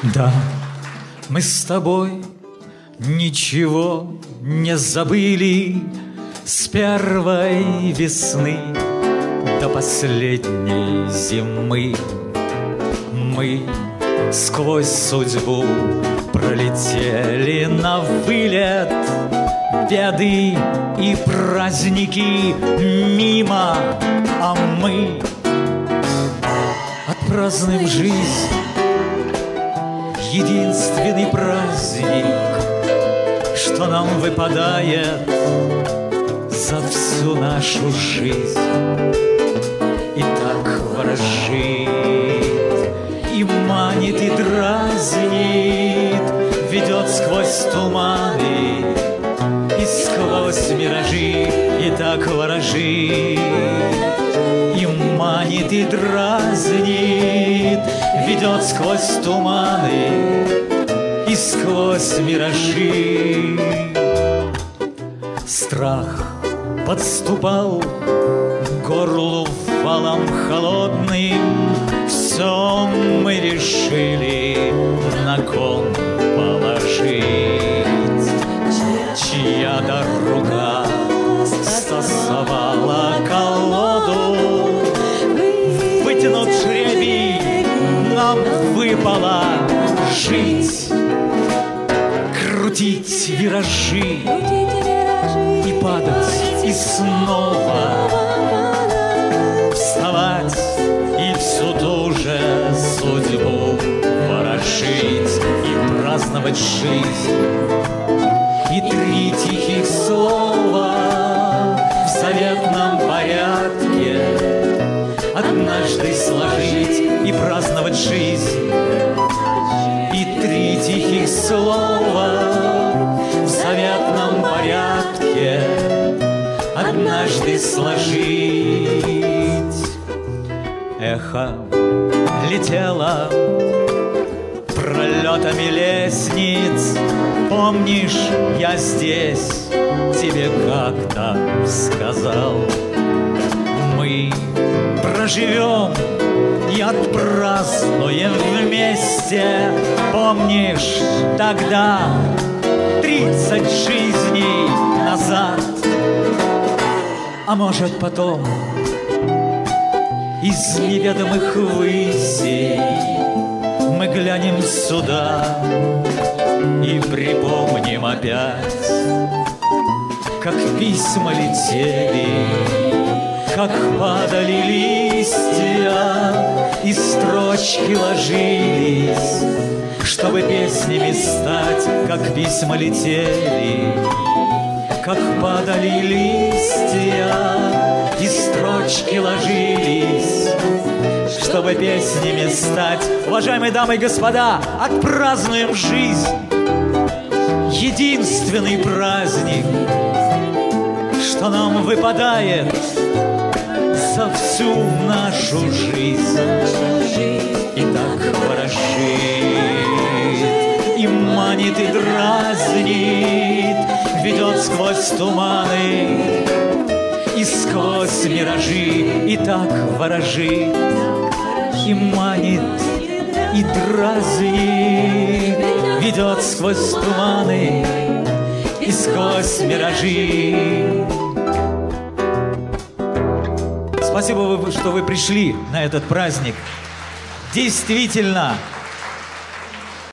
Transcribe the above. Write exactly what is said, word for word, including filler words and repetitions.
Да, мы с тобой ничего не забыли с первой весны до последней зимы. Мы сквозь судьбу пролетели на вылет, беды и праздники мимо, а мы отпразднуем жизнь. Единственный праздник, что нам выпадает за всю нашу жизнь. И так ворожит, и манит, и дразнит, ведет сквозь туманы и сквозь миражи. И так ворожит, и манит, и дразнит, ведет сквозь туманы и сквозь миражи. Страх подступал к горлу валом холодным. Все мы решили на кон положить. Чья-то рука стасовала колоду, вытянут жребий, нам выпало жить, крутить виражи и падать, и снова вставать, и всю ту же судьбу ворожить и праздновать жизнь. И три тихих слова в заветном порядке однажды сложить и праздновать жизнь. И три тихих слова в заветном порядке однажды сложить. Эхо летело пролетами лестниц. Помнишь, я здесь тебе как-то сказал: мы проживем и отпразднуем вместе. Помнишь, тогда тридцать жизней назад, а может потом из неведомых высей мы глянем сюда и припомним опять, как письма летели, как падали листья, и строчки ложились, чтобы песнями стать, как письма летели, как падали листья, и строчки ложились, чтобы песнями стать. Уважаемые дамы и господа, отпразднуем жизнь. Единственный праздник, что нам выпадает за всю нашу жизнь. И так ворожит, и манит, и дразнит, ведет сквозь туманы и сквозь миражи. И так ворожит, и манит, и дразнит, ведет сквозь туманы и сквозь миражи. Спасибо, что вы пришли на этот праздник. Действительно,